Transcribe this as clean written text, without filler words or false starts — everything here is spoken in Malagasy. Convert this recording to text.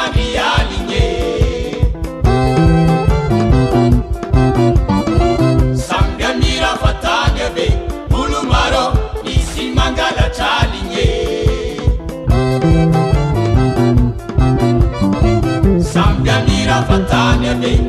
rialinye sambia mira fatane be bulumaro isi mangala chalinye sambia mira fatane be